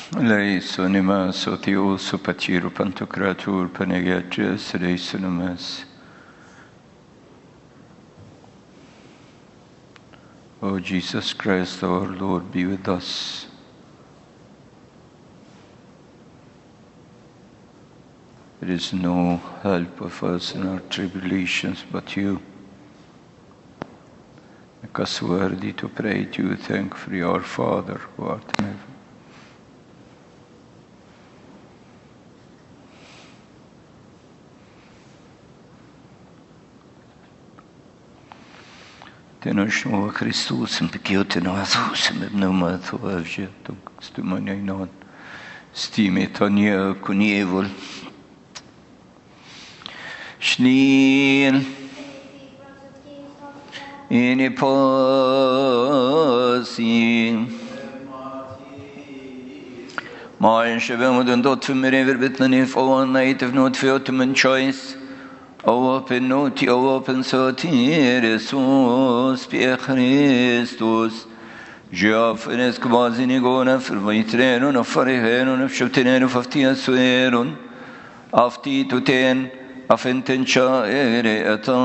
Leisonimas otios opatiru pantocratur panegatrias leisonimas. O Jesus Christ, our Lord, be with us. There is no help of us in our tribulations but you. Make us worthy to pray to you, thankfully, our Father who art in heaven. Tenoshmo Christus and Pekiotenathus and Pneumath of Jetum, Stumaninon, Stimetania Kunievol, Schneel, Iniposi, Mine Shavamudun dot for me ever bitten if all night of not Fiotum choice. Open noti, open sotir, sus, Pie Christus. Geoffenes quasinigona, Fervitrenon of Farihenon of Shutinen of Tiasueron, Afti to 10, Afentencha ere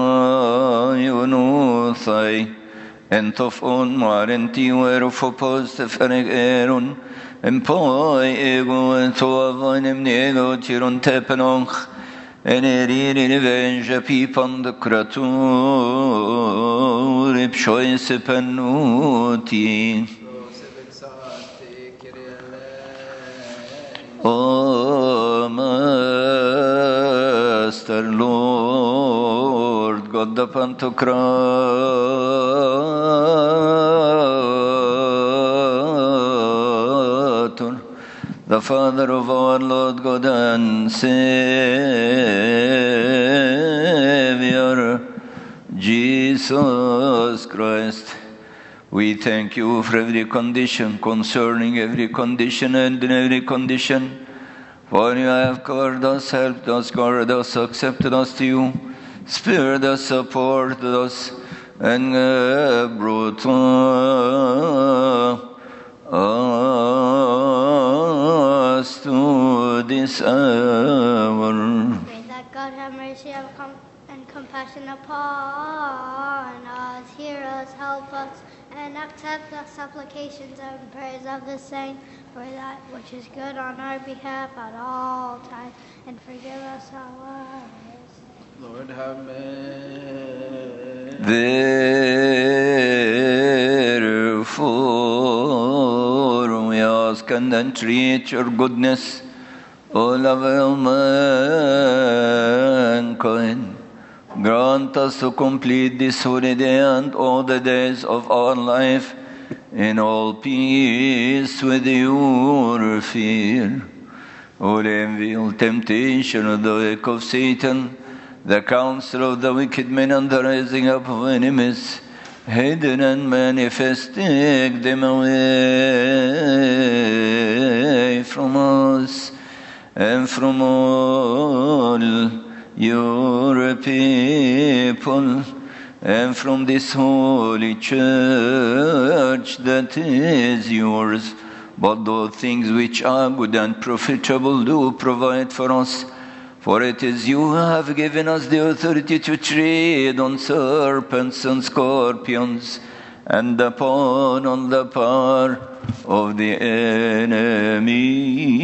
atayonuthai, Entofon marenti were of opposed Ferigeron, Empoi ego and Toavanem nego Tiron Tepenonch. En revenge pipan de kratur ipshoise penuti. O Master Lord, God the Pantocrator, the Father of our Lord God and Savior, Jesus Christ. We thank you for every condition, concerning every condition and in every condition. For you have covered us, helped us, guarded us, accepted us to you, spared us, supported us, and brought us to this hour. May that God have mercy and compassion upon us, hear us, help us, and accept the supplications and prayers of the saint for that which is good on our behalf at all times, and forgive us our sins. Lord, have mercy. Therefore, we ask and entreat your goodness, O lover of mankind. Grant us to complete this holy day and all the days of our life in all peace with your fear. O envy, all temptation of the work of Satan, the counsel of the wicked men and the rising up of enemies, hidden and manifest, take them away from us and from all your people, and from this holy church that is yours. But those things which are good and profitable do provide for us. For it is you who have given us the authority to tread on serpents and scorpions, and upon all the power of the enemy,